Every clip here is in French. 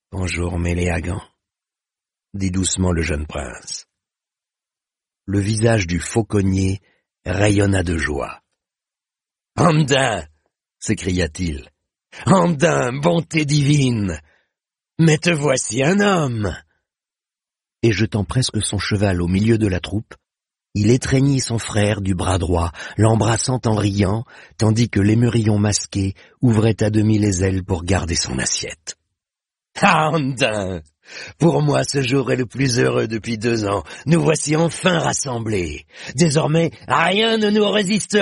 Bonjour, Méléagant, dit doucement le jeune prince. Le visage du fauconnier rayonna de joie. « Andin !» s'écria-t-il. « Andin, bonté divine! Mais te voici un homme !» Et jetant presque son cheval au milieu de la troupe, il étreignit son frère du bras droit, l'embrassant en riant, tandis que l'émerillon masqué ouvrait à demi les ailes pour garder son assiette. « Ah, Andin! Pour moi, ce jour est le plus heureux depuis 2 ans. Nous voici enfin rassemblés. Désormais, rien ne nous résistera. »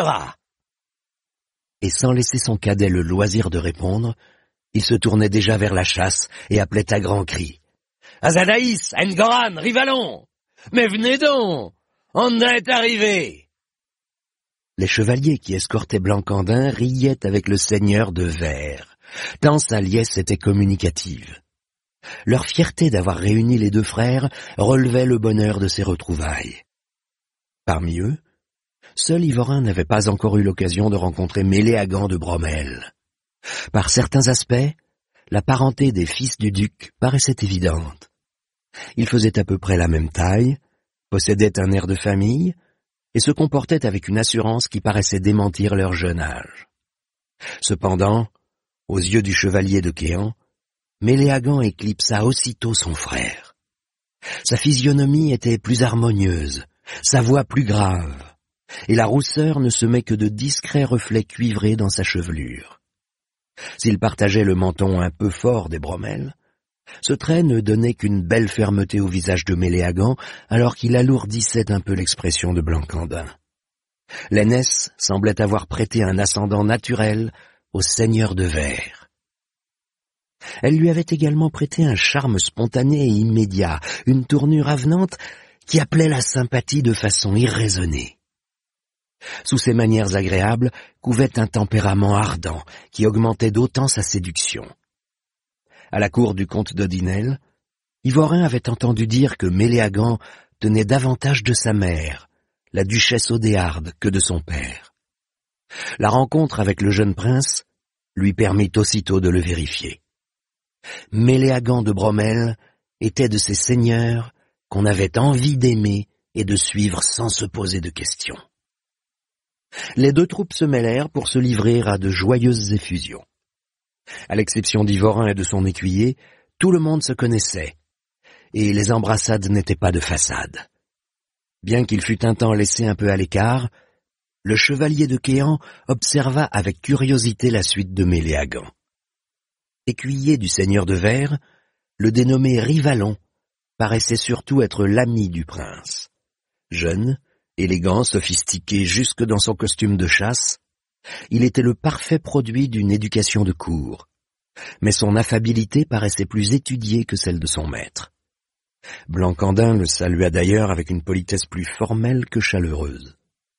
Et sans laisser son cadet le loisir de répondre, il se tournait déjà vers la chasse et appelait à grands cris. « Azadaïs, Engoran, Rivalon! Mais venez donc! Andin est arrivé !» Les chevaliers qui escortaient Blancandin riaient avec le seigneur de Vert, tant sa liesse était communicative. Leur fierté d'avoir réuni les 2 frères relevait le bonheur de ces retrouvailles. Parmi eux, seul Yvorin n'avait pas encore eu l'occasion de rencontrer Méléagant de Bromel. Par certains aspects, la parenté des fils du duc paraissait évidente. Ils faisaient à peu près la même taille, possédaient un air de famille, et se comportaient avec une assurance qui paraissait démentir leur jeune âge. Cependant, aux yeux du chevalier de Quéant, Méléagant éclipsa aussitôt son frère. Sa physionomie était plus harmonieuse, sa voix plus grave, et la rousseur ne semait que de discrets reflets cuivrés dans sa chevelure. S'il partageait le menton un peu fort des Bromel, ce trait ne donnait qu'une belle fermeté au visage de Méléagant, alors qu'il alourdissait un peu l'expression de Blancandin. L'aînesse semblait avoir prêté un ascendant naturel au seigneur de Vert. Elle lui avait également prêté un charme spontané et immédiat, une tournure avenante qui appelait la sympathie de façon irraisonnée. Sous ses manières agréables couvait un tempérament ardent qui augmentait d'autant sa séduction. À la cour du comte d'Odinel, Yvorin avait entendu dire que Méléagant tenait davantage de sa mère, la duchesse Odéarde, que de son père. La rencontre avec le jeune prince lui permit aussitôt de le vérifier. Méléagant de Bromel était de ces seigneurs qu'on avait envie d'aimer et de suivre sans se poser de questions. Les 2 troupes se mêlèrent pour se livrer à de joyeuses effusions. À l'exception d'Yvorin et de son écuyer, tout le monde se connaissait, et les embrassades n'étaient pas de façade. Bien qu'il fût un temps laissé un peu à l'écart, le chevalier de Quéant observa avec curiosité la suite de Méléagant. Écuyer du seigneur de Vert, le dénommé Rivalon paraissait surtout être l'ami du prince. Jeune, élégant, sophistiqué jusque dans son costume de chasse, il était le parfait produit d'une éducation de cour, mais son affabilité paraissait plus étudiée que celle de son maître. Blancandin le salua d'ailleurs avec une politesse plus formelle que chaleureuse.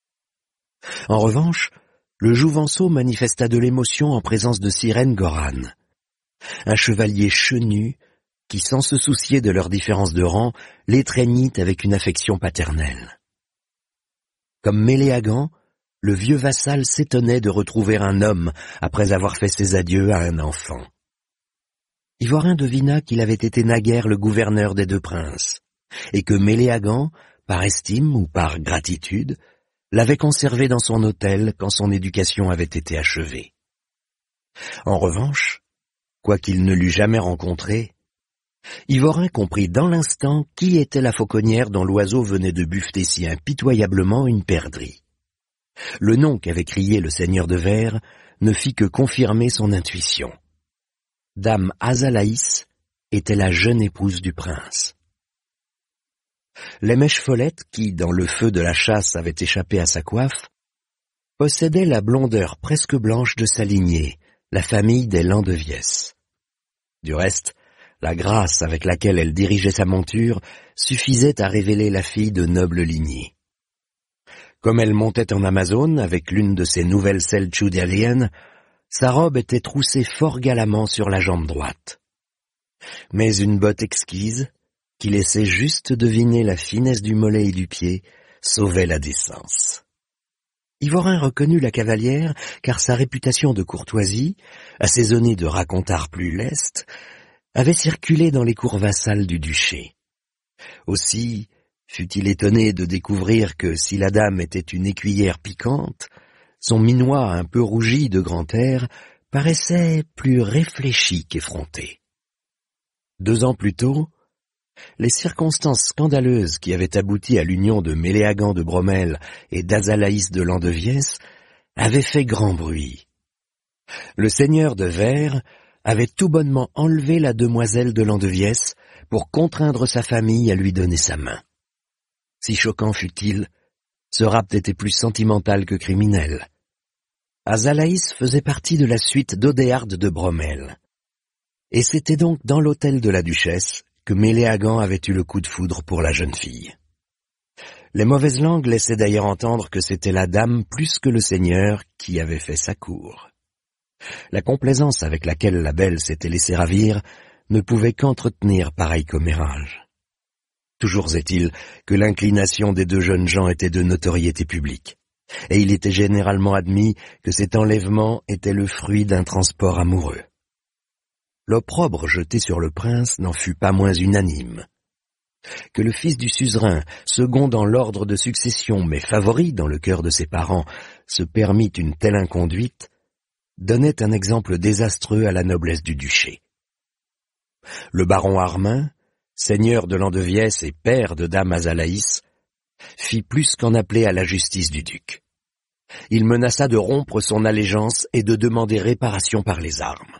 En revanche, le Jouvenceau manifesta de l'émotion en présence de Sir Engoran, un chevalier chenu qui, sans se soucier de leur différence de rang, l'étreignit avec une affection paternelle. Comme Méléagant, le vieux vassal s'étonnait de retrouver un homme après avoir fait ses adieux à un enfant. Yvorin devina qu'il avait été naguère le gouverneur des 2 princes, et que Méléagant, par estime ou par gratitude, l'avait conservé dans son hôtel quand son éducation avait été achevée. En revanche, quoiqu'il ne l'eût jamais rencontrée, Yvorin comprit dans l'instant qui était la fauconnière dont l'oiseau venait de buffeter si impitoyablement une perdrix. Le nom qu'avait crié le seigneur de Vert ne fit que confirmer son intuition. Dame Azalaïs était la jeune épouse du prince. Les mèches follettes qui, dans le feu de la chasse, avaient échappé à sa coiffe, possédaient la blondeur presque blanche de sa lignée, la famille des Landeviès. Du reste, la grâce avec laquelle elle dirigeait sa monture suffisait à révéler la fille de noble lignée. Comme elle montait en Amazone avec l'une de ses nouvelles selles tchoudaliennes, sa robe était troussée fort galamment sur la jambe droite. Mais une botte exquise, qui laissait juste deviner la finesse du mollet et du pied, sauvait la décence. Yvorin reconnut la cavalière, car sa réputation de courtoisie, assaisonnée de racontars plus lestes, avait circulé dans les cours vassales du duché. Aussi fut-il étonné de découvrir que si la dame était une écuyère piquante, son minois un peu rougi de grand air paraissait plus réfléchi qu'effronté. 2 ans plus tôt, les circonstances scandaleuses qui avaient abouti à l'union de Méléagant de Bromel et d'Azalaïs de Landeviès avaient fait grand bruit. Le seigneur de Vert avait tout bonnement enlevé la demoiselle de Landeviès pour contraindre sa famille à lui donner sa main. Si choquant fût-il, ce rapt était plus sentimental que criminel. Azalaïs faisait partie de la suite d'Odéarde de Bromel. Et c'était donc dans l'hôtel de la duchesse que Méléagant avait eu le coup de foudre pour la jeune fille. Les mauvaises langues laissaient d'ailleurs entendre que c'était la dame plus que le seigneur qui avait fait sa cour. La complaisance avec laquelle la belle s'était laissée ravir ne pouvait qu'entretenir pareil commérage. Toujours est-il que l'inclination des 2 jeunes gens était de notoriété publique, et il était généralement admis que cet enlèvement était le fruit d'un transport amoureux. L'opprobre jeté sur le prince n'en fut pas moins unanime. Que le fils du suzerain, second dans l'ordre de succession mais favori dans le cœur de ses parents, se permit une telle inconduite, donnait un exemple désastreux à la noblesse du duché. Le baron Armin, seigneur de Landeviès et père de dame Azalaïs, fit plus qu'en appeler à la justice du duc. Il menaça de rompre son allégeance et de demander réparation par les armes.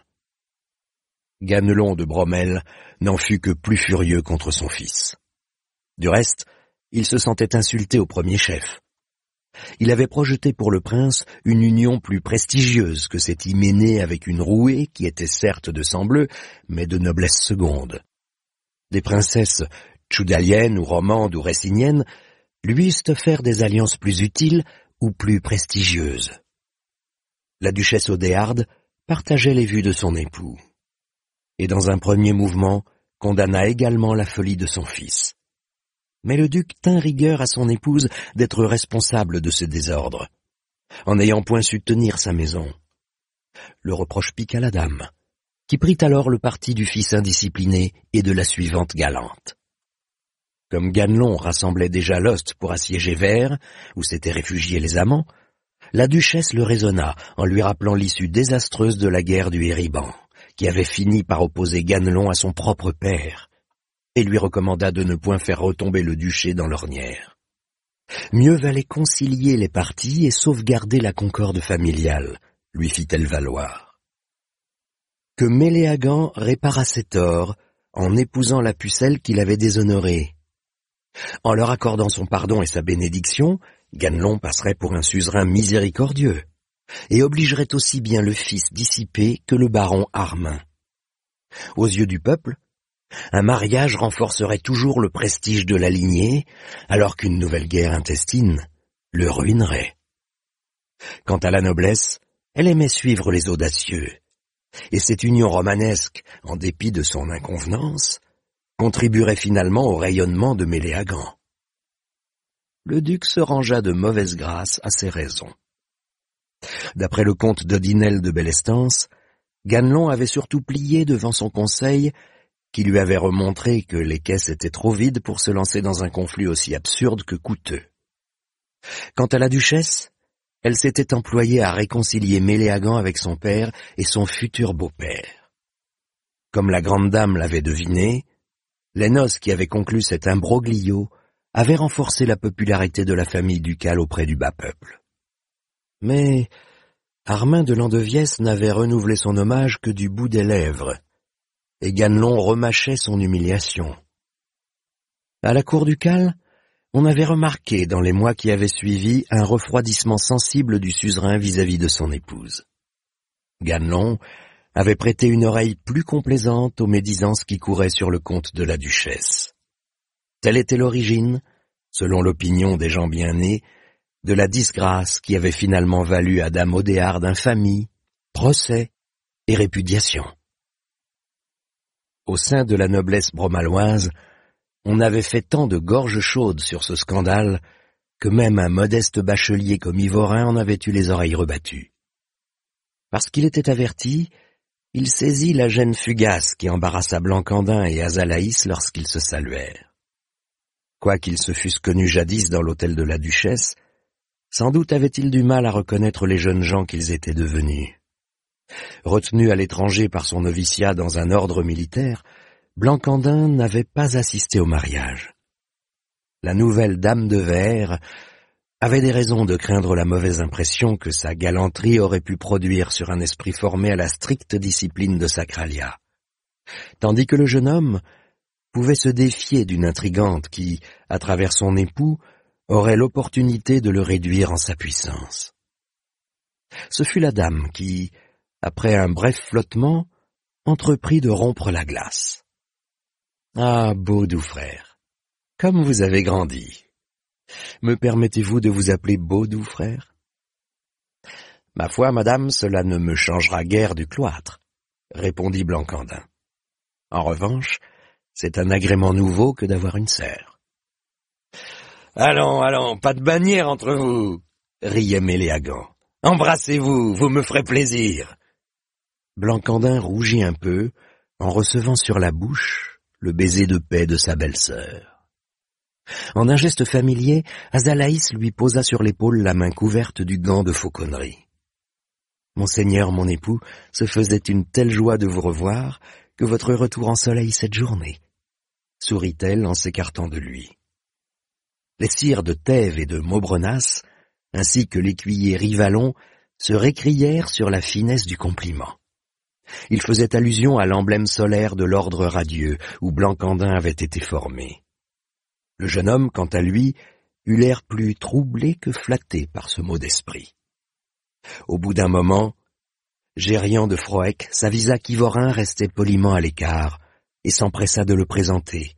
Ganelon de Bromel n'en fut que plus furieux contre son fils. Du reste, il se sentait insulté au premier chef. Il avait projeté pour le prince une union plus prestigieuse que cette hyménée avec une rouée qui était certes de sang bleu, mais de noblesse seconde. Des princesses tchoudaliennes ou romandes ou réciniennes lui eussent offert des alliances plus utiles ou plus prestigieuses. La duchesse Odéarde partageait les vues de son époux, et dans un premier mouvement condamna également la folie de son fils. Mais le duc tint rigueur à son épouse d'être responsable de ce désordre, en n'ayant point su tenir sa maison. Le reproche piqua la dame, qui prit alors le parti du fils indiscipliné et de la suivante galante. Comme Ganelon rassemblait déjà l'ost pour assiéger Vert, où s'étaient réfugiés les amants, la duchesse le raisonna en lui rappelant l'issue désastreuse de la guerre du Hériban, qui avait fini par opposer Ganelon à son propre père, et lui recommanda de ne point faire retomber le duché dans l'ornière. Mieux valait concilier les parties et sauvegarder la concorde familiale, lui fit-elle valoir. Que Méléagant répara ses torts en épousant la pucelle qui l'avait déshonoré. En leur accordant son pardon et sa bénédiction, Ganelon passerait pour un suzerain miséricordieux, et obligerait aussi bien le fils dissipé que le baron Armin. Aux yeux du peuple, un mariage renforcerait toujours le prestige de la lignée, alors qu'une nouvelle guerre intestine le ruinerait. Quant à la noblesse, elle aimait suivre les audacieux, et cette union romanesque, en dépit de son inconvenance, contribuerait finalement au rayonnement de Méléagant. Le duc se rangea de mauvaise grâce à ses raisons. D'après le comte d'Odinel de Belestance, Ganelon avait surtout plié devant son conseil, qui lui avait remontré que les caisses étaient trop vides pour se lancer dans un conflit aussi absurde que coûteux. Quant à la duchesse, elle s'était employée à réconcilier Méléagant avec son père et son futur beau-père. Comme la grande dame l'avait deviné, les noces qui avaient conclu cet imbroglio avaient renforcé la popularité de la famille ducale auprès du bas peuple. Mais Armin de Landeviès n'avait renouvelé son hommage que du bout des lèvres, et Ganelon remâchait son humiliation. À la cour ducale, on avait remarqué dans les mois qui avaient suivi un refroidissement sensible du suzerain vis-à-vis de son épouse. Ganelon avait prêté une oreille plus complaisante aux médisances qui couraient sur le compte de la duchesse. Telle était l'origine, selon l'opinion des gens bien nés, de la disgrâce qui avait finalement valu à dame Odéarde infamie, procès et répudiation. Au sein de la noblesse bromaloise, on avait fait tant de gorges chaudes sur ce scandale que même un modeste bachelier comme Ivorin en avait eu les oreilles rebattues. Parce qu'il était averti, il saisit la gêne fugace qui embarrassa Blancandin et Azalaïs lorsqu'ils se saluèrent. Quoiqu'ils se fussent connus jadis dans l'hôtel de la duchesse, sans doute avaient-ils du mal à reconnaître les jeunes gens qu'ils étaient devenus. Retenu à l'étranger par son noviciat dans un ordre militaire, Blancandin n'avait pas assisté au mariage. La nouvelle dame de verre avait des raisons de craindre la mauvaise impression que sa galanterie aurait pu produire sur un esprit formé à la stricte discipline de Sacralia, tandis que le jeune homme pouvait se défier d'une intrigante qui, à travers son époux, aurait l'opportunité de le réduire en sa puissance. Ce fut la dame qui, après un bref flottement, entreprit de rompre la glace. « Ah, beau doux frère, comme vous avez grandi. Me permettez-vous de vous appeler beau doux frère ? Ma foi, madame, cela ne me changera guère du cloître, répondit Blancandin. En revanche, c'est un agrément nouveau que d'avoir une sœur. Allons, allons, pas de bannière entre vous, riait Méléagant. Embrassez-vous, vous me ferez plaisir. Blancandin rougit un peu en recevant sur la bouche le baiser de paix de sa belle-sœur. En un geste familier, Azalaïs lui posa sur l'épaule la main couverte du gant de fauconnerie. « Monseigneur, mon époux, se faisait une telle joie de vous revoir que votre retour ensoleille cette journée, » sourit-elle en s'écartant de lui. Les sires de Thèves et de Maubrenas, ainsi que l'écuyer Rivalon, se récrièrent sur la finesse du compliment. Il faisait allusion à l'emblème solaire de l'ordre radieux où Blancandin avait été formé. Le jeune homme, quant à lui, eut l'air plus troublé que flatté par ce mot d'esprit. Au bout d'un moment, Gérian de Froec s'avisa qu'Yvorin restait poliment à l'écart et s'empressa de le présenter.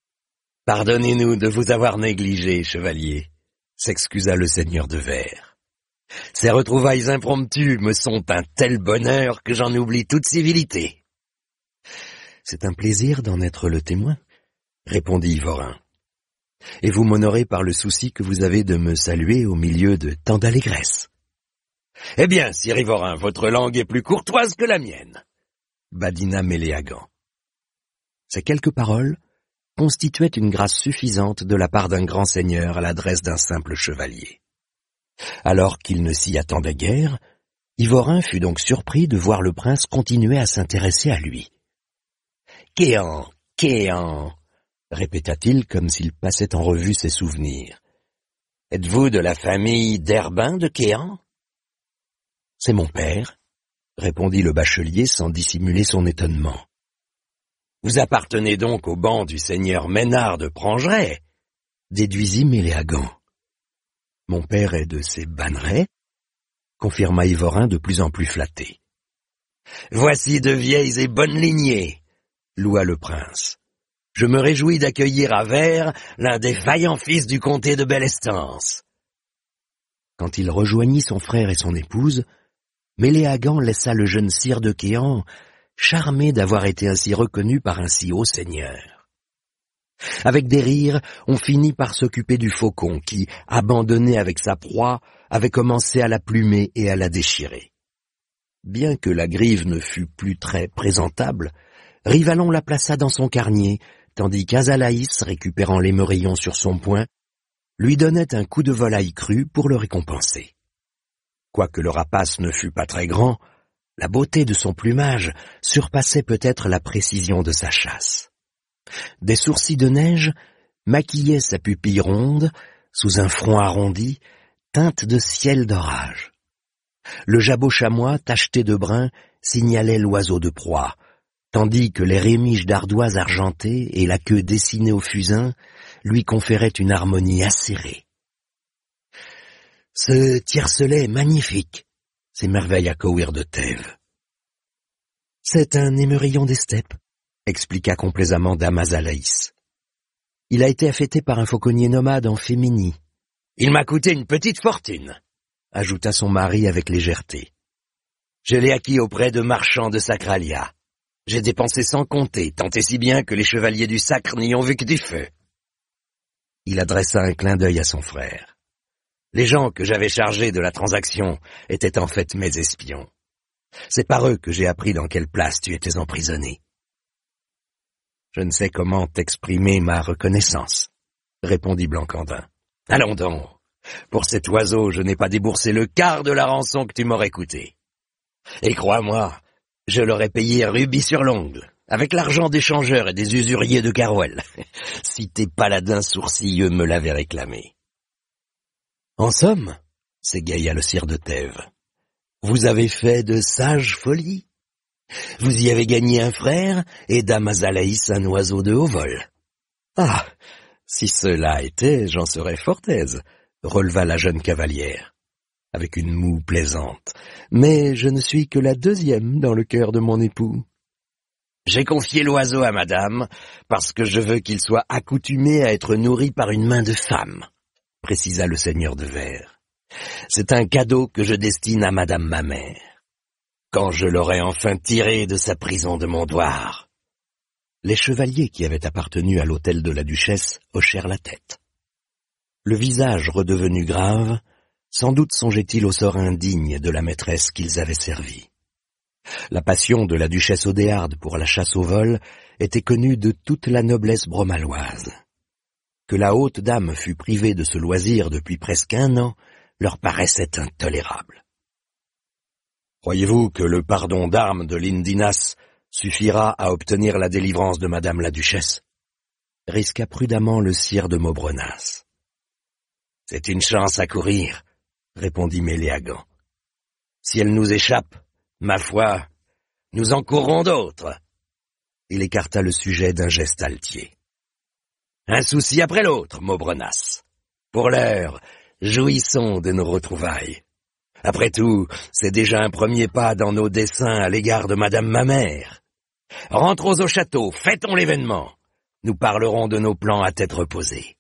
« Pardonnez-nous de vous avoir négligé, chevalier », s'excusa le seigneur de Verre. « Ces retrouvailles impromptues me sont un tel bonheur que j'en oublie toute civilité. »« C'est un plaisir d'en être le témoin, » répondit Yvorin. « Et vous m'honorez par le souci que vous avez de me saluer au milieu de tant d'allégresse. »« Eh bien, sire Yvorin, votre langue est plus courtoise que la mienne, » badina Méléagant. Ces quelques paroles constituaient une grâce suffisante de la part d'un grand seigneur à l'adresse d'un simple chevalier. Alors qu'il ne s'y attendait guère, Yvorin fut donc surpris de voir le prince continuer à s'intéresser à lui. « Quéant, Quéant !» répéta-t-il comme s'il passait en revue ses souvenirs. « Êtes-vous de la famille d'Herbin de Quéant ?»« C'est mon père, » répondit le bachelier sans dissimuler son étonnement. « Vous appartenez donc au ban du seigneur Ménard de Prangeret ?» déduisit Méléagant. « Mon père est de ces Bannerets ?» confirma Yvorin de plus en plus flatté. « Voici de vieilles et bonnes lignées !» loua le prince. « Je me réjouis d'accueillir à Verre l'un des vaillants fils du comté de Belestance. » Quand il rejoignit son frère et son épouse, Méléagant laissa le jeune sire de Quéant charmé d'avoir été ainsi reconnu par un si haut seigneur. Avec des rires, on finit par s'occuper du faucon qui, abandonné avec sa proie, avait commencé à la plumer et à la déchirer. Bien que la grive ne fût plus très présentable, Rivalon la plaça dans son carnier, tandis qu'Azalaïs, récupérant l'émerillon sur son poing, lui donnait un coup de volaille crue pour le récompenser. Quoique le rapace ne fût pas très grand, la beauté de son plumage surpassait peut-être la précision de sa chasse. Des sourcils de neige maquillaient sa pupille ronde, sous un front arrondi, teinte de ciel d'orage. Le jabot chamois, tacheté de brun, signalait l'oiseau de proie, tandis que les rémiges d'ardoise argentées et la queue dessinée au fusain lui conféraient une harmonie acérée. « Ce tiercelet est magnifique !» s'émerveilla Cohir de Thèves. « C'est un émerillon des steppes », expliqua complaisamment dame Azalaïs. « Il a été affêté par un fauconnier nomade en Féminie. »« Il m'a coûté une petite fortune », ajouta son mari avec légèreté. « Je l'ai acquis auprès de marchands de Sacralia. J'ai dépensé sans compter, tant et si bien que les chevaliers du Sacre n'y ont vu que du feu. » Il adressa un clin d'œil à son frère. Les gens que j'avais chargés de la transaction étaient en fait mes espions. C'est par eux que j'ai appris dans quelle place tu étais emprisonné. Je ne sais comment t'exprimer ma reconnaissance, répondit Blancandin. Allons donc. Pour cet oiseau, je n'ai pas déboursé le quart de la rançon que tu m'aurais coûté. Et crois-moi, je l'aurais payé rubis sur l'ongle, avec l'argent des changeurs et des usuriers de Carouel, si tes paladins sourcilleux me l'avaient réclamé. En somme, s'égaya le sire de Thèbes, vous avez fait de sages folies. Vous y avez gagné un frère et dame Azalaïs un oiseau de haut vol. Ah, si cela était, j'en serais fort aise, releva la jeune cavalière, avec une moue plaisante. Mais je ne suis que la deuxième dans le cœur de mon époux. J'ai confié l'oiseau à madame, parce que je veux qu'il soit accoutumé à être nourri par une main de femme, précisa le seigneur de Verre. C'est un cadeau que je destine à madame ma mère, quand je l'aurai enfin tiré de sa prison de Mondoir. Les chevaliers qui avaient appartenu à l'hôtel de la duchesse hochèrent la tête. Le visage redevenu grave, sans doute songeait-il au sort indigne de la maîtresse qu'ils avaient servie. La passion de la duchesse Odéarde pour la chasse au vol était connue de toute la noblesse bromaloise. Que la haute dame fût privée de ce loisir depuis presque 1 an leur paraissait intolérable. Croyez-vous que le pardon d'armes de l'Indinas suffira à obtenir la délivrance de madame la duchesse? Risqua prudemment le sire de Maubrenas. C'est une chance à courir, répondit Méléagant. Si elle nous échappe, ma foi, nous en courrons d'autres. Il écarta le sujet d'un geste altier. Un souci après l'autre, Maubrenas. Pour l'heure, jouissons de nos retrouvailles. Après tout, c'est déjà un premier pas dans nos desseins à l'égard de madame ma mère. Rentrons au château, fêtons l'événement. Nous parlerons de nos plans à tête reposée.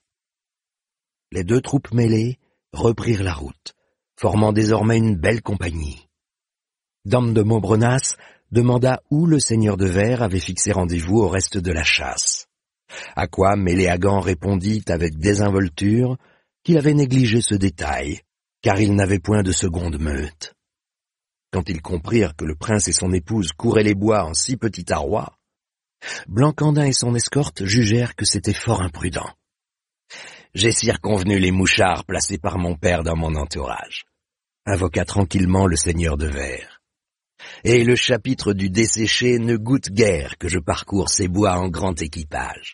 Les 2 troupes mêlées reprirent la route, formant désormais une belle compagnie. Dame de Maubrenas demanda où le seigneur de Verre avait fixé rendez-vous au reste de la chasse. À quoi Méléagant répondit avec désinvolture qu'il avait négligé ce détail, car il n'avait point de seconde meute. Quand ils comprirent que le prince et son épouse couraient les bois en si petit arroi, Blancandin et son escorte jugèrent que c'était fort imprudent. J'ai circonvenu les mouchards placés par mon père dans mon entourage, invoqua tranquillement le seigneur de Verre. Et le chapitre du desséché ne goûte guère que je parcours ces bois en grand équipage.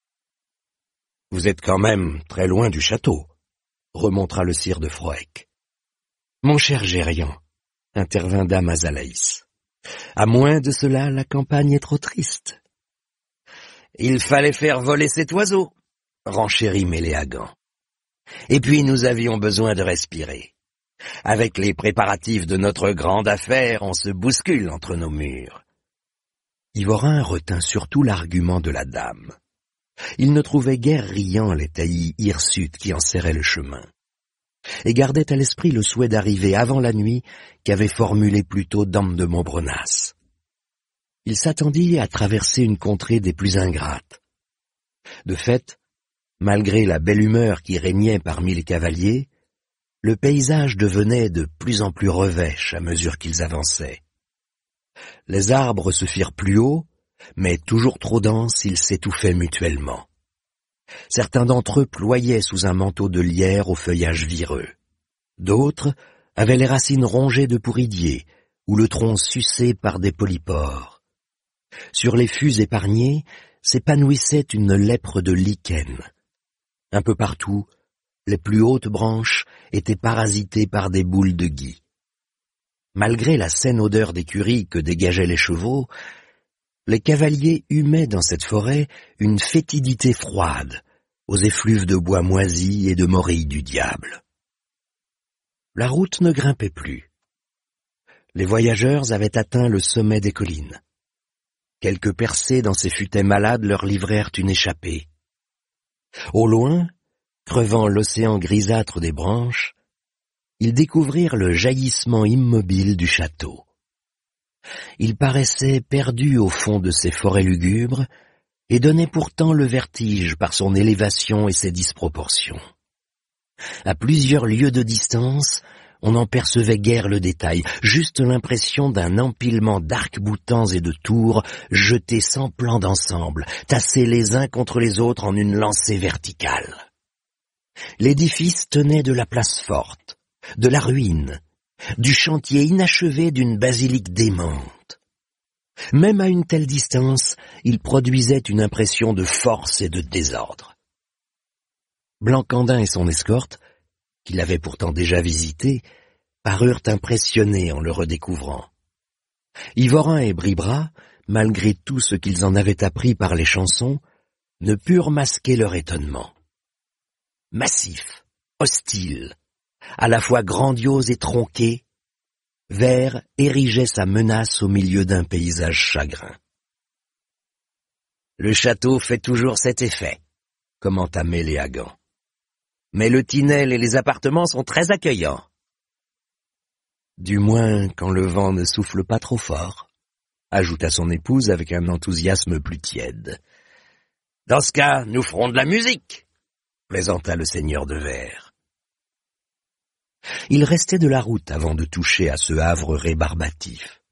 Vous êtes quand même très loin du château, remontra le sire de Froec. Mon cher Gérian, intervint dame Azalaïs, à moins de cela, la campagne est trop triste. Il fallait faire voler cet oiseau, renchérit Méléagant. Et puis nous avions besoin de respirer. Avec les préparatifs de notre grande affaire, on se bouscule entre nos murs. Yvorin retint surtout l'argument de la dame. Il ne trouvait guère riant les taillis hirsutes qui en serraient le chemin, et gardait à l'esprit le souhait d'arriver avant la nuit qu'avait formulé plus tôt dame de Maubrenas. Il s'attendit à traverser une contrée des plus ingrates. De fait, malgré la belle humeur qui régnait parmi les cavaliers, le paysage devenait de plus en plus revêche à mesure qu'ils avançaient. Les arbres se firent plus hauts, mais toujours trop denses, ils s'étouffaient mutuellement. Certains d'entre eux ployaient sous un manteau de lierre au feuillage vireux. D'autres avaient les racines rongées de pourridiers, ou le tronc sucé par des polypores. Sur les fûts épargnés s'épanouissait une lèpre de lichen. Un peu partout, les plus hautes branches étaient parasitées par des boules de gui. Malgré la saine odeur d'écurie que dégageaient les chevaux, les cavaliers humaient dans cette forêt une fétidité froide, aux effluves de bois moisis et de morilles du diable. La route ne grimpait plus. Les voyageurs avaient atteint le sommet des collines. Quelques percées dans ces futaies malades leur livrèrent une échappée. Au loin, crevant l'océan grisâtre des branches, ils découvrirent le jaillissement immobile du château. Il paraissait perdu au fond de ces forêts lugubres et donnait pourtant le vertige par son élévation et ses disproportions. À plusieurs lieues de distance, on n'en percevait guère le détail, juste l'impression d'un empilement d'arcs-boutants et de tours jetés sans plan d'ensemble, tassés les uns contre les autres en une lancée verticale. L'édifice tenait de la place forte, de la ruine, du chantier inachevé d'une basilique démente. Même à une telle distance, il produisait une impression de force et de désordre. Blancandin et son escorte, qu'il avait pourtant déjà visité, parurent impressionnés en le redécouvrant. Yvorin et Bribra, malgré tout ce qu'ils en avaient appris par les chansons, ne purent masquer leur étonnement. Massif, hostile, à la fois grandiose et tronqué, Vert érigeait sa menace au milieu d'un paysage chagrin. « Le château fait toujours cet effet », commenta Méléagant. « Mais le Tinel et les appartements sont très accueillants. » « Du moins quand le vent ne souffle pas trop fort, » ajouta son épouse avec un enthousiasme plus tiède. « Dans ce cas, nous ferons de la musique » plaisanta le seigneur de Vert. Il restait de la route avant de toucher à ce havre rébarbatif.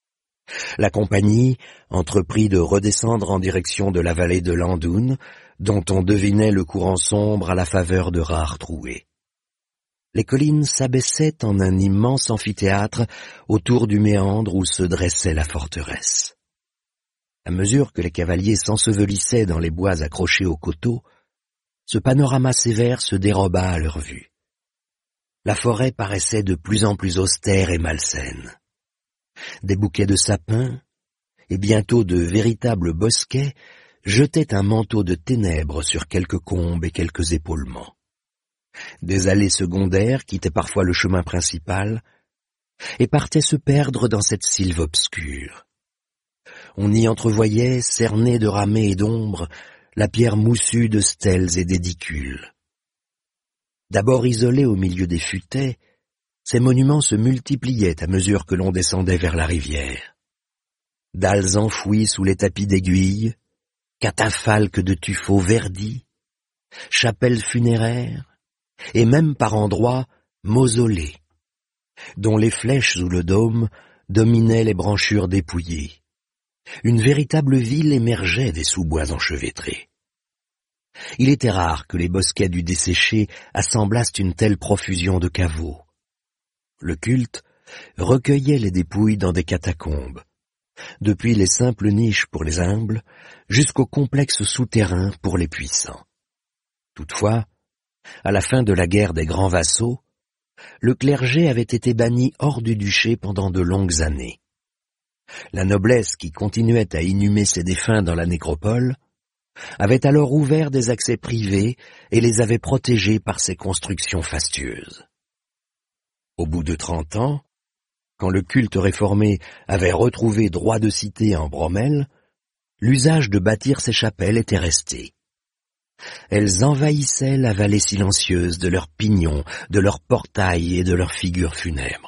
La compagnie entreprit de redescendre en direction de la vallée de l'Andoun, dont on devinait le courant sombre à la faveur de rares trouées. Les collines s'abaissaient en un immense amphithéâtre autour du méandre où se dressait la forteresse. À mesure que les cavaliers s'ensevelissaient dans les bois accrochés aux coteaux, ce panorama sévère se déroba à leur vue. La forêt paraissait de plus en plus austère et malsaine. Des bouquets de sapins, et bientôt de véritables bosquets, jetaient un manteau de ténèbres sur quelques combes et quelques épaulements. Des allées secondaires quittaient parfois le chemin principal, et partaient se perdre dans cette sylve obscure. On y entrevoyait, cernée de ramets et d'ombres, la pierre moussue de stèles et d'édicules. D'abord isolés au milieu des futaies, ces monuments se multipliaient à mesure que l'on descendait vers la rivière. Dalles enfouies sous les tapis d'aiguilles, catafalques de tuffeaux verdis, chapelles funéraires, et même par endroits mausolées, dont les flèches ou le dôme dominaient les branchures dépouillées. Une véritable ville émergeait des sous-bois enchevêtrés. Il était rare que les bosquets du desséché assemblassent une telle profusion de caveaux. Le culte recueillait les dépouilles dans des catacombes, depuis les simples niches pour les humbles jusqu'aux complexes souterrains pour les puissants. Toutefois, à la fin de la guerre des grands vassaux, le clergé avait été banni hors du duché pendant de longues années. La noblesse qui continuait à inhumer ses défunts dans la nécropole avait alors ouvert des accès privés et les avait protégés par ses constructions fastueuses. Au bout de 30 ans, quand le culte réformé avait retrouvé droit de cité en Bromelle, l'usage de bâtir ces chapelles était resté. Elles envahissaient la vallée silencieuse de leurs pignons, de leurs portails et de leurs figures funèbres.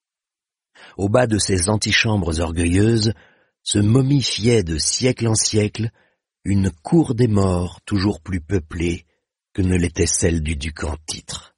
Au bas de ces antichambres orgueilleuses se momifiait de siècle en siècle une cour des morts toujours plus peuplée que ne l'était celle du duc en titre.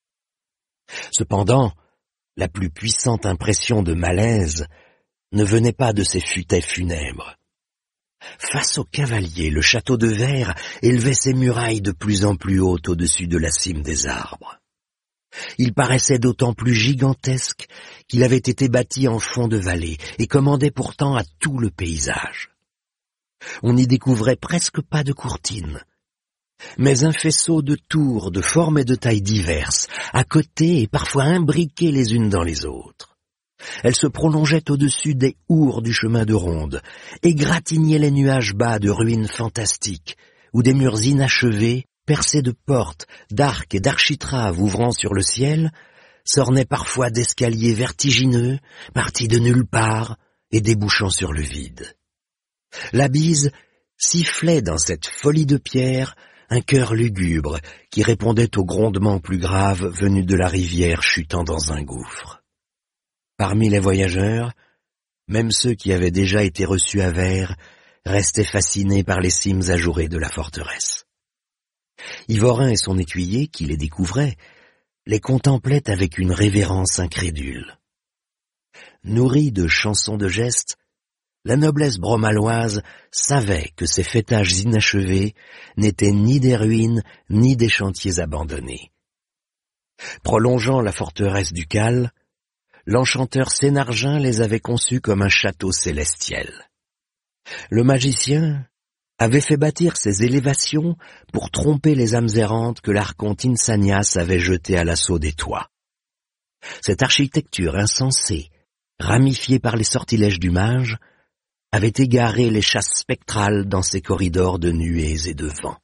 Cependant, la plus puissante impression de malaise ne venait pas de ces futaies funèbres. Face aux cavaliers, le château de Vert élevait ses murailles de plus en plus hautes au-dessus de la cime des arbres. Il paraissait d'autant plus gigantesque qu'il avait été bâti en fond de vallée et commandait pourtant à tout le paysage. On n'y découvrait presque pas de courtines, mais un faisceau de tours de formes et de tailles diverses, à côté et parfois imbriquées les unes dans les autres. Elles se prolongeaient au-dessus des hours du chemin de ronde, égratignaient les nuages bas de ruines fantastiques, où des murs inachevés, percés de portes, d'arcs et d'architraves ouvrant sur le ciel, s'ornaient parfois d'escaliers vertigineux, partis de nulle part et débouchant sur le vide. La bise sifflait dans cette folie de pierre un chœur lugubre qui répondait aux grondements plus graves venus de la rivière chutant dans un gouffre. Parmi les voyageurs, même ceux qui avaient déjà été reçus à Vert restaient fascinés par les cimes ajourées de la forteresse. Yvorin et son écuyer, qui les découvraient, les contemplait avec une révérence incrédule. Nourrie de chansons de gestes, la noblesse bromalloise savait que ces fêtages inachevés n'étaient ni des ruines ni des chantiers abandonnés. Prolongeant la forteresse ducale, l'enchanteur Sénargin les avait conçus comme un château célestiel. Le magicien avait fait bâtir ces élévations pour tromper les âmes errantes que l'archonte Insanias avait jetées à l'assaut des toits. Cette architecture insensée, ramifiée par les sortilèges du mage, avait égaré les chasses spectrales dans ces corridors de nuées et de vent.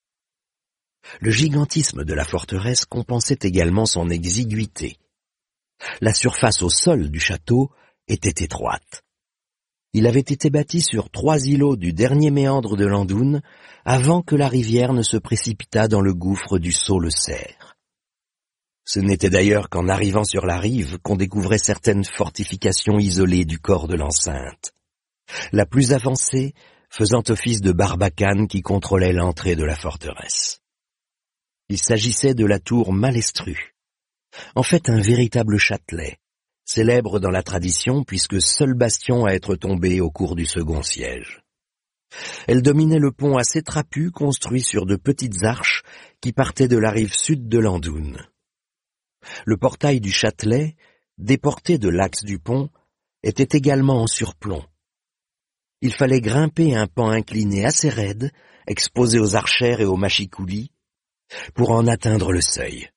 Le gigantisme de la forteresse compensait également son exiguïté. La surface au sol du château était étroite. Il avait été bâti sur 3 îlots du dernier méandre de l'Andoun avant que la rivière ne se précipitât dans le gouffre du Sault-le-Cerf. Ce n'était d'ailleurs qu'en arrivant sur la rive qu'on découvrait certaines fortifications isolées du corps de l'enceinte. La plus avancée faisant office de barbacane qui contrôlait l'entrée de la forteresse. Il s'agissait de la tour Malestru, en fait un véritable châtelet, célèbre dans la tradition puisque seul bastion à être tombé au cours du second siège. Elle dominait le pont assez trapu construit sur de petites arches qui partaient de la rive sud de l'Andoun. Le portail du châtelet, déporté de l'axe du pont, était également en surplomb. Il fallait grimper un pan incliné assez raide, exposé aux archères et aux machicoulis, pour en atteindre le seuil.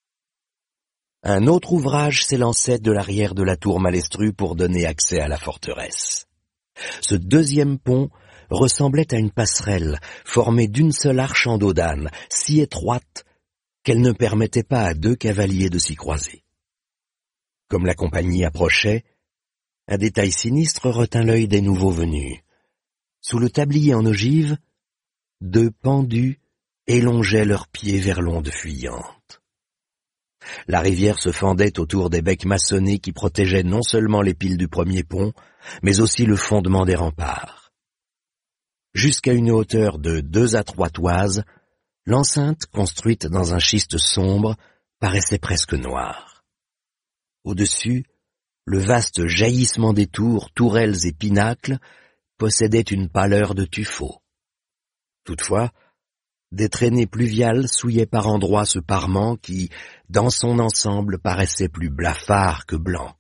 Un autre ouvrage s'élançait de l'arrière de la tour Malestru pour donner accès à la forteresse. Ce deuxième pont ressemblait à une passerelle formée d'une seule arche en dos d'âne, si étroite qu'elle ne permettait pas à 2 cavaliers de s'y croiser. Comme la compagnie approchait, un détail sinistre retint l'œil des nouveaux venus. Sous le tablier en ogive, 2 pendus élongeaient leurs pieds vers l'onde fuyante. La rivière se fendait autour des becs maçonnés qui protégeaient non seulement les piles du premier pont, mais aussi le fondement des remparts. Jusqu'à une hauteur de 2 à 3 toises, l'enceinte, construite dans un schiste sombre, paraissait presque noire. Au-dessus, le vaste jaillissement des tours, tourelles et pinacles possédait une pâleur de tuffeau. Toutefois, des traînées pluviales souillaient par endroits ce parement qui, dans son ensemble, paraissait plus blafard que blanc.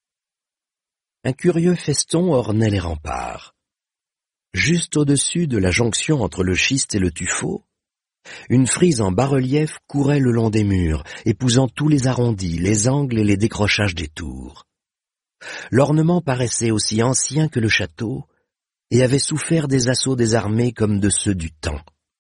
Un curieux feston ornait les remparts. Juste au-dessus de la jonction entre le schiste et le tuffeau, une frise en bas-relief courait le long des murs, épousant tous les arrondis, les angles et les décrochages des tours. L'ornement paraissait aussi ancien que le château et avait souffert des assauts des armées comme de ceux du temps.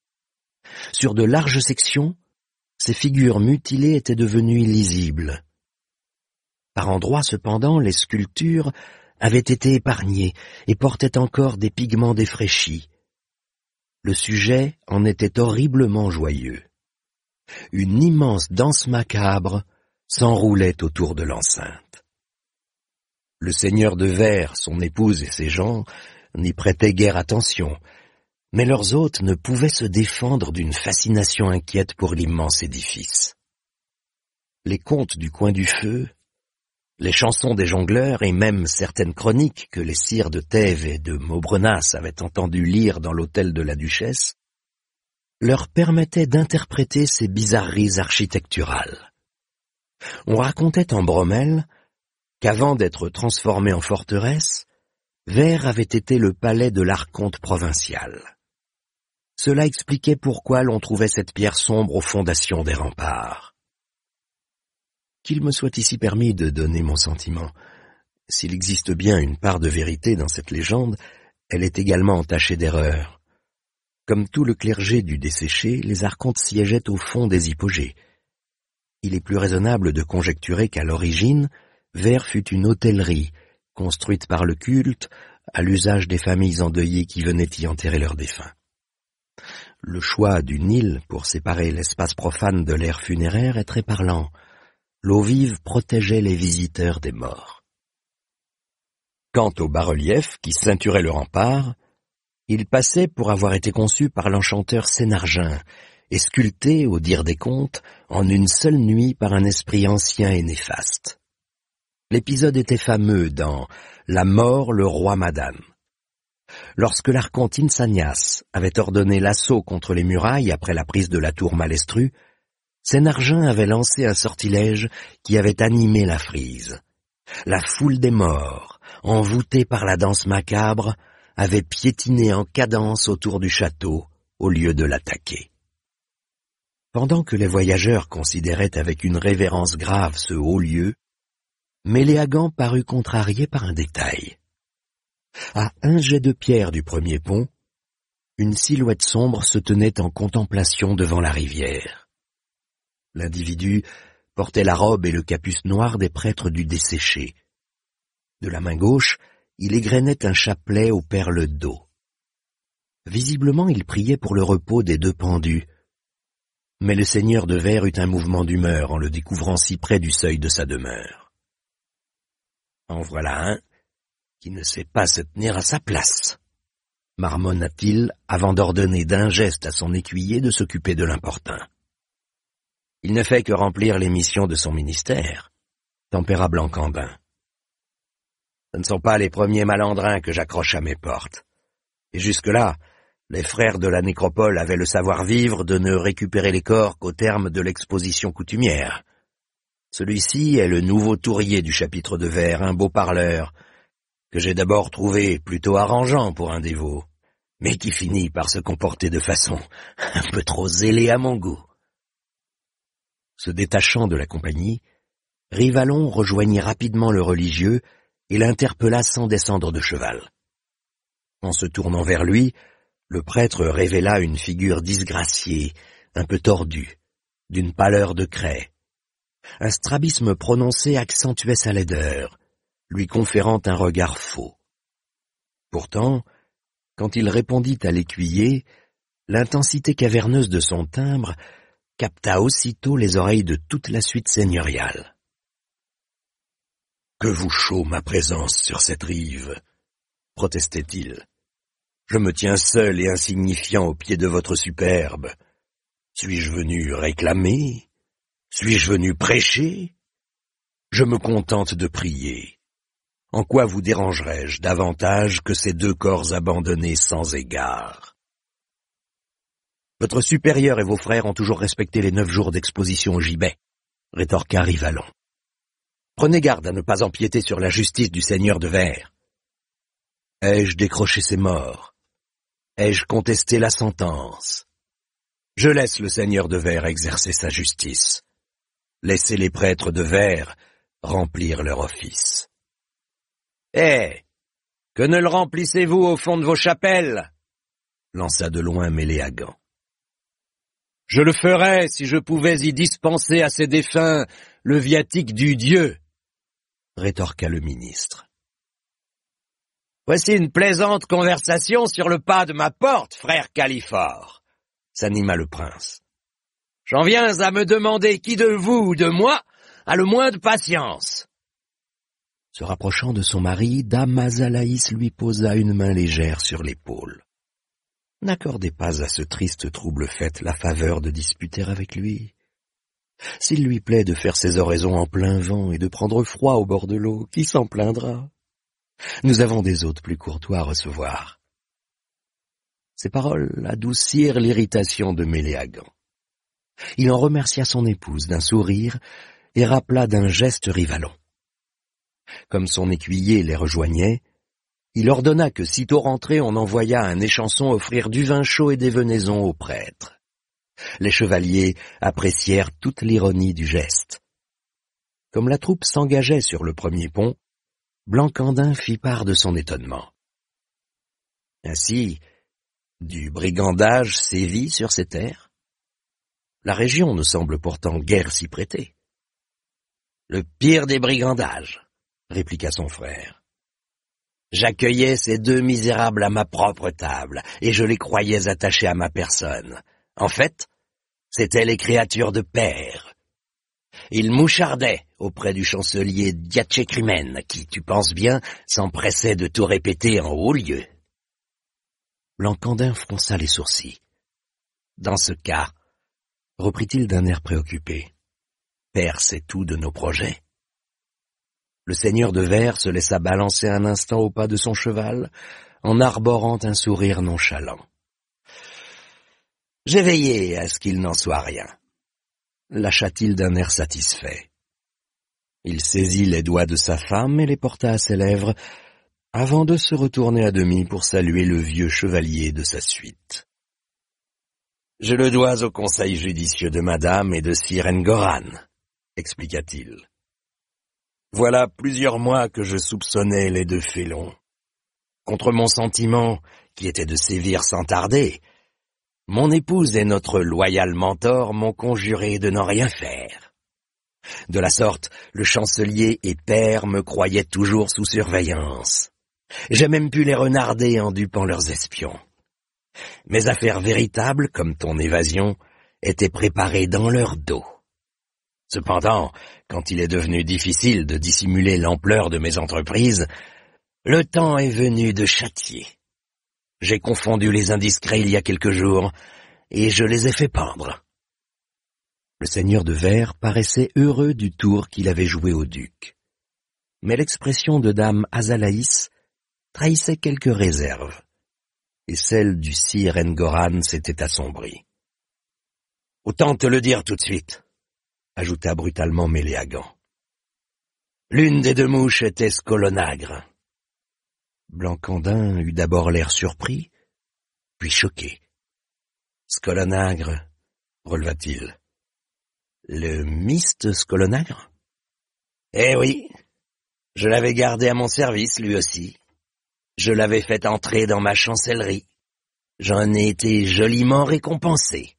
Sur de larges sections, ces figures mutilées étaient devenues illisibles. Par endroits, cependant, les sculptures avaient été épargnées et portaient encore des pigments défraîchis. Le sujet en était horriblement joyeux. Une immense danse macabre s'enroulait autour de l'enceinte. Le seigneur de Verre, son épouse et ses gens n'y prêtaient guère attention, mais leurs hôtes ne pouvaient se défendre d'une fascination inquiète pour l'immense édifice. Les contes du coin du feu, les chansons des jongleurs et même certaines chroniques que les sires de Thèves et de Maubrenas avaient entendu lire dans l'hôtel de la duchesse, leur permettaient d'interpréter ces bizarreries architecturales. On racontait en Bromelle qu'avant d'être transformé en forteresse, Verre avait été le palais de l'archonte provincial. Cela expliquait pourquoi l'on trouvait cette pierre sombre aux fondations des remparts. Qu'il me soit ici permis de donner mon sentiment. S'il existe bien une part de vérité dans cette légende, elle est également entachée d'erreur. Comme tout le clergé du desséché, les archontes siégeaient au fond des hypogées. Il est plus raisonnable de conjecturer qu'à l'origine, Verre fut une hôtellerie, construite par le culte, à l'usage des familles endeuillées qui venaient y enterrer leurs défunts. Le choix du Nil pour séparer l'espace profane de l'aire funéraire est très parlant. L'eau vive protégeait les visiteurs des morts. Quant au bas-relief qui ceinturait le rempart, il passait pour avoir été conçu par l'enchanteur Sénargin, et sculptée, au dire des contes, en une seule nuit par un esprit ancien et néfaste. L'épisode était fameux dans « La mort, le roi Madan ». Lorsque l'archonte Insanias avait ordonné l'assaut contre les murailles après la prise de la tour Malestru, Senargin avait lancé un sortilège qui avait animé la frise. La foule des morts, envoûtée par la danse macabre, avait piétiné en cadence autour du château au lieu de l'attaquer. Pendant que les voyageurs considéraient avec une révérence grave ce haut lieu, Méléagant parut contrarié par un détail. À un jet de pierre du premier pont, une silhouette sombre se tenait en contemplation devant la rivière. L'individu portait la robe et le capuce noir des prêtres du desséché. De la main gauche, il égrenait un chapelet aux perles d'eau. Visiblement, il priait pour le repos des deux pendus. Mais le seigneur de Verre eut un mouvement d'humeur en le découvrant si près du seuil de sa demeure. En voilà un qui ne sait pas se tenir à sa place, marmonna-t-il avant d'ordonner d'un geste à son écuyer de s'occuper de l'importun. Il ne fait que remplir les missions de son ministère, tempéra Blancandin. Ce ne sont pas les premiers malandrins que j'accroche à mes portes. Et jusque-là, les frères de la nécropole avaient le savoir-vivre de ne récupérer les corps qu'au terme de l'exposition coutumière. Celui-ci est le nouveau tourier du chapitre de Verre, un beau parleur, que j'ai d'abord trouvé plutôt arrangeant pour un dévot, mais qui finit par se comporter de façon un peu trop zélée à mon goût. Se détachant de la compagnie, Rivalon rejoignit rapidement le religieux et l'interpella sans descendre de cheval. En se tournant vers lui, le prêtre révéla une figure disgraciée, un peu tordue, d'une pâleur de craie. Un strabisme prononcé accentuait sa laideur, lui conférant un regard faux. Pourtant, quand il répondit à l'écuyer, l'intensité caverneuse de son timbre capta aussitôt les oreilles de toute la suite seigneuriale. « Que vous chaud ma présence sur cette rive !» protestait-il. « Je me tiens seul et insignifiant au pied de votre superbe. Suis-je venu réclamer? Suis-je venu prêcher? Je me contente de prier. En quoi vous dérangerais-je davantage que ces deux corps abandonnés sans égard? Votre supérieur et vos frères ont toujours respecté les 9 jours d'exposition au gibet, rétorqua Rivalon. Prenez garde à ne pas empiéter sur la justice du seigneur de Verre. Ai-je décroché ses morts? Ai-je contesté la sentence? Je laisse le seigneur de Verre exercer sa justice. Laissez les prêtres de Verre remplir leur office. Eh, que ne le remplissez-vous au fond de vos chapelles? Lança de loin Méléagant. Je le ferais si je pouvais y dispenser à ces défunts le viatique du Dieu, rétorqua le ministre. Voici une plaisante conversation sur le pas de ma porte, frère Caliphore, s'anima le prince. J'en viens à me demander qui de vous ou de moi a le moins de patience. Se rapprochant de son mari, Dame Azalaïs lui posa une main légère sur l'épaule. N'accordez pas à ce triste trouble fait la faveur de disputer avec lui. S'il lui plaît de faire ses oraisons en plein vent et de prendre froid au bord de l'eau, qui s'en plaindra? Nous avons des hôtes plus courtois à recevoir. Ces paroles adoucirent l'irritation de Méléagant. Il en remercia son épouse d'un sourire et rappela d'un geste Rivalon. Comme son écuyer les rejoignait, il ordonna que sitôt rentré on envoya un échanson offrir du vin chaud et des venaisons aux prêtres. Les chevaliers apprécièrent toute l'ironie du geste. Comme la troupe s'engageait sur le premier pont, Blancandin fit part de son étonnement. Ainsi, du brigandage sévit sur ces terres? La région ne semble pourtant guère s'y prêter. Le pire des brigandages, répliqua son frère. J'accueillais ces deux misérables à ma propre table, et je les croyais attachés à ma personne. En fait, c'étaient les créatures de père. Ils mouchardaient auprès du chancelier Diatchekrimen, qui, tu penses bien, s'empressait de tout répéter en haut lieu. Blancandin fronça les sourcils. Dans ce cas, reprit-il d'un air préoccupé. Père sait tout de nos projets. Le seigneur de Verre se laissa balancer un instant au pas de son cheval, en arborant un sourire nonchalant. J'ai veillé à ce qu'il n'en soit rien, lâcha-t-il d'un air satisfait. Il saisit les doigts de sa femme et les porta à ses lèvres, avant de se retourner à demi pour saluer le vieux chevalier de sa suite. Je le dois au conseil judicieux de madame et de Sir Engoran, expliqua-t-il. Voilà plusieurs mois que je soupçonnais les deux félons. Contre mon sentiment, qui était de sévir sans tarder, mon épouse et notre loyal mentor m'ont conjuré de n'en rien faire. De la sorte, le chancelier et père me croyaient toujours sous surveillance. J'ai même pu les renarder en dupant leurs espions. Mes affaires véritables, comme ton évasion, étaient préparées dans leur dos. Cependant, quand il est devenu difficile de dissimuler l'ampleur de mes entreprises, le temps est venu de châtier. J'ai confondu les indiscrets il y a quelques jours, et je les ai fait pendre. Le seigneur de Verre paraissait heureux du tour qu'il avait joué au duc. Mais l'expression de dame Azalaïs trahissait quelques réserves, et celle du sire Engoran s'était assombrie. « Autant te le dire tout de suite, » ajouta brutalement Méléagant. L'une des deux mouches était Scolonagre. Blancandin eut d'abord l'air surpris, puis choqué. Scolonagre, releva-t-il. Le Mist Scolonagre? Eh oui, je l'avais gardé à mon service, lui aussi. Je l'avais fait entrer dans ma chancellerie. J'en ai été joliment récompensé.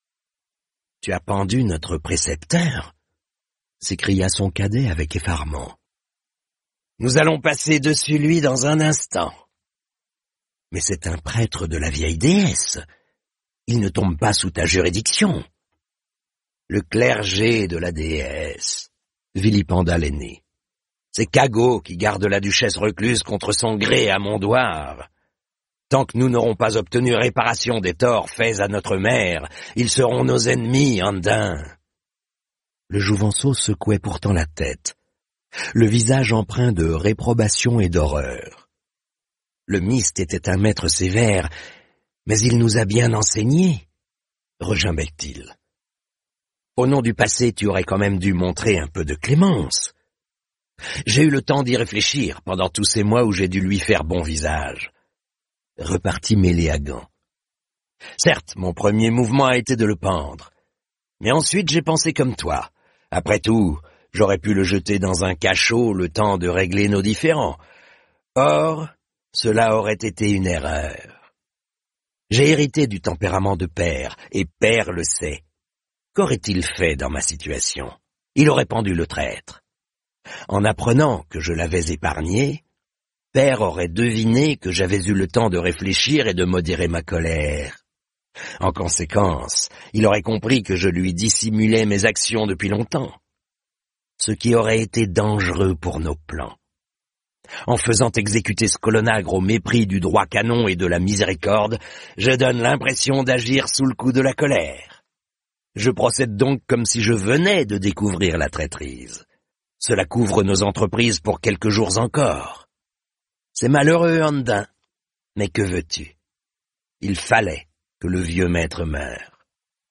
Tu as pendu notre précepteur? S'écria son cadet avec effarement. Nous allons passer dessus lui dans un instant. Mais c'est un prêtre de la vieille déesse. Il ne tombe pas sous ta juridiction. Le clergé de la déesse, vilipenda l'aîné. C'est Cagot qui garde la duchesse recluse contre son gré à Mondoir. Tant que nous n'aurons pas obtenu réparation des torts faits à notre mère, ils seront nos ennemis, Andin. Le Jouvenceau secouait pourtant la tête, le visage empreint de réprobation et d'horreur. Le Mist était un maître sévère, mais il nous a bien enseigné, regimbait-il. Au nom du passé, tu aurais quand même dû montrer un peu de clémence. J'ai eu le temps d'y réfléchir pendant tous ces mois où j'ai dû lui faire bon visage. Repartit Méléagant. Certes, mon premier mouvement a été de le pendre, mais ensuite j'ai pensé comme toi. Après tout, j'aurais pu le jeter dans un cachot le temps de régler nos différends. Or, cela aurait été une erreur. J'ai hérité du tempérament de père, et père le sait. Qu'aurait-il fait dans ma situation? Il aurait pendu le traître. En apprenant que je l'avais épargné, père aurait deviné que j'avais eu le temps de réfléchir et de modérer ma colère. En conséquence, il aurait compris que je lui dissimulais mes actions depuis longtemps, ce qui aurait été dangereux pour nos plans. En faisant exécuter Scolonagre au mépris du droit canon et de la miséricorde, je donne l'impression d'agir sous le coup de la colère. Je procède donc comme si je venais de découvrir la traîtrise. Cela couvre nos entreprises pour quelques jours encore. C'est malheureux, Andin, mais que veux-tu? Il fallait que le vieux maître meure.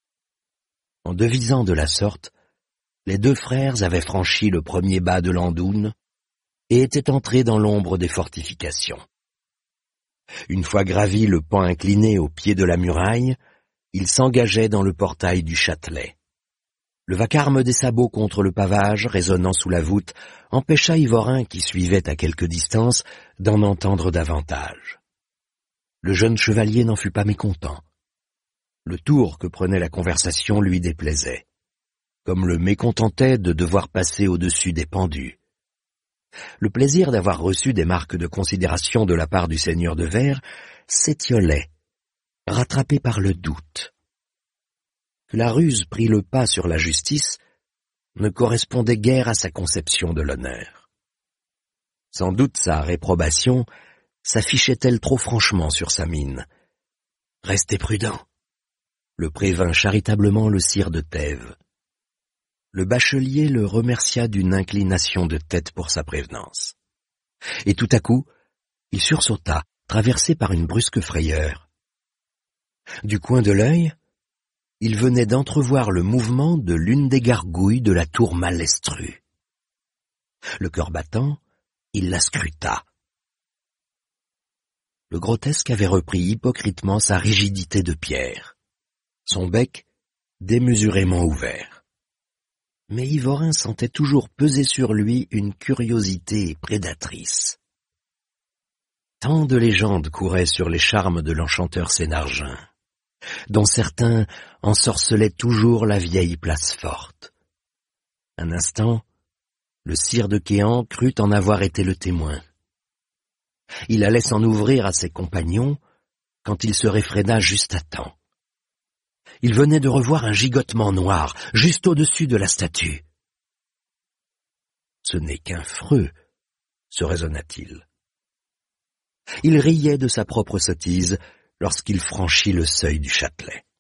En devisant de la sorte, les deux frères avaient franchi le premier bas de l'Andoune et étaient entrés dans l'ombre des fortifications. Une fois gravi le pan incliné au pied de la muraille, ils s'engageaient dans le portail du Châtelet. Le vacarme des sabots contre le pavage, résonnant sous la voûte, empêcha Yvorin, qui suivait à quelque distance, d'en entendre davantage. Le jeune chevalier n'en fut pas mécontent. Le tour que prenait la conversation lui déplaisait, comme le mécontentait de devoir passer au-dessus des pendus. Le plaisir d'avoir reçu des marques de considération de la part du seigneur de Verre s'étiolait, rattrapé par le doute. Que la ruse prit le pas sur la justice ne correspondait guère à sa conception de l'honneur. Sans doute sa réprobation s'affichait-elle trop franchement sur sa mine. Restez prudent. le prévint charitablement le sire de Thèbes. Le bachelier le remercia d'une inclination de tête pour sa prévenance. Et tout à coup, il sursauta, traversé par une brusque frayeur. Du coin de l'œil, il venait d'entrevoir le mouvement de l'une des gargouilles de la tour Mallestrue. Le cœur battant, il la scruta. Le grotesque avait repris hypocritement sa rigidité de pierre, son bec démesurément ouvert. Mais Ivorin sentait toujours peser sur lui une curiosité prédatrice. Tant de légendes couraient sur les charmes de l'enchanteur Sénargin, dont certains ensorcelaient toujours la vieille place forte. Un instant, le sire de Quéant crut en avoir été le témoin. Il allait s'en ouvrir à ses compagnons quand il se réfréna juste à temps. Il venait de revoir un gigotement noir juste au-dessus de la statue. Ce n'est qu'un freux, se raisonna-t-il. Il riait de sa propre sottise lorsqu'il franchit le seuil du Châtelet.